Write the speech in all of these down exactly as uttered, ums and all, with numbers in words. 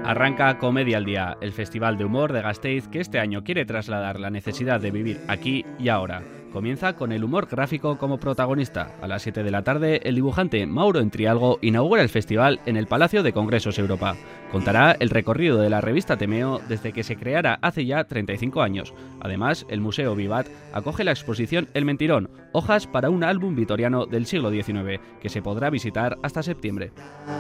Arranca Comedia al Día, el festival de humor de Gasteiz que este año quiere trasladar la necesidad de vivir aquí y ahora. Comienza con el humor gráfico como protagonista. A las siete de la tarde, el dibujante Mauro Entrialgo inaugura el festival en el Palacio de Congresos Europa. Contará el recorrido de la revista Temeo desde que se creara hace ya treinta y cinco años. Además, el Museo Vivat acoge la exposición El Mentirón, hojas para un álbum vitoriano del siglo diecinueve, que se podrá visitar hasta septiembre.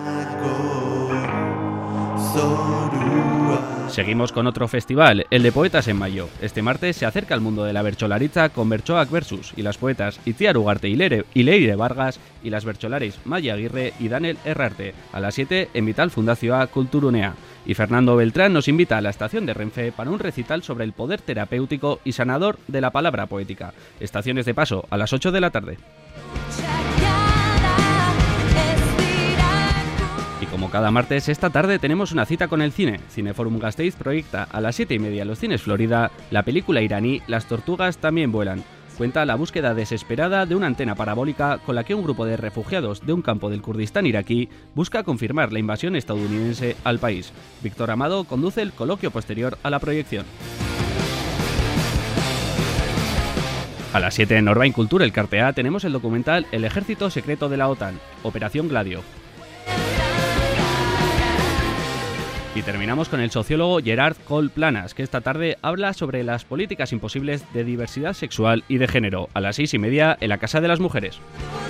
Seguimos con otro festival, el de Poetas en Mayo. Este martes se acerca al mundo de la bertsolaritza con Bertsoak Versus y las poetas Itziar Ugarte y Leire, y Leire Vargas y las bertsolaris Maya Aguirre y Daniel Herrarte. A las siete en Vital Fundazioa Kulturunea. Y Fernando Beltrán nos invita a la estación de Renfe para un recital sobre el poder terapéutico y sanador de la palabra poética. Estaciones de paso a las ocho de la tarde. Como cada martes, esta tarde tenemos una cita con el cine. Cineforum Gasteiz proyecta a las siete y media en los cines Florida la película iraní Las tortugas también vuelan. Cuenta la búsqueda desesperada de una antena parabólica con la que un grupo de refugiados de un campo del Kurdistán iraquí busca confirmar la invasión estadounidense al país. Víctor Amado conduce el coloquio posterior a la proyección. A las siete en Orbain Cultura, el Cartea, tenemos el documental El ejército secreto de la OTAN, Operación Gladio. Y terminamos con el sociólogo Gerard Cole Planas, que esta tarde habla sobre las políticas imposibles de diversidad sexual y de género, a las seis y media en la Casa de las Mujeres.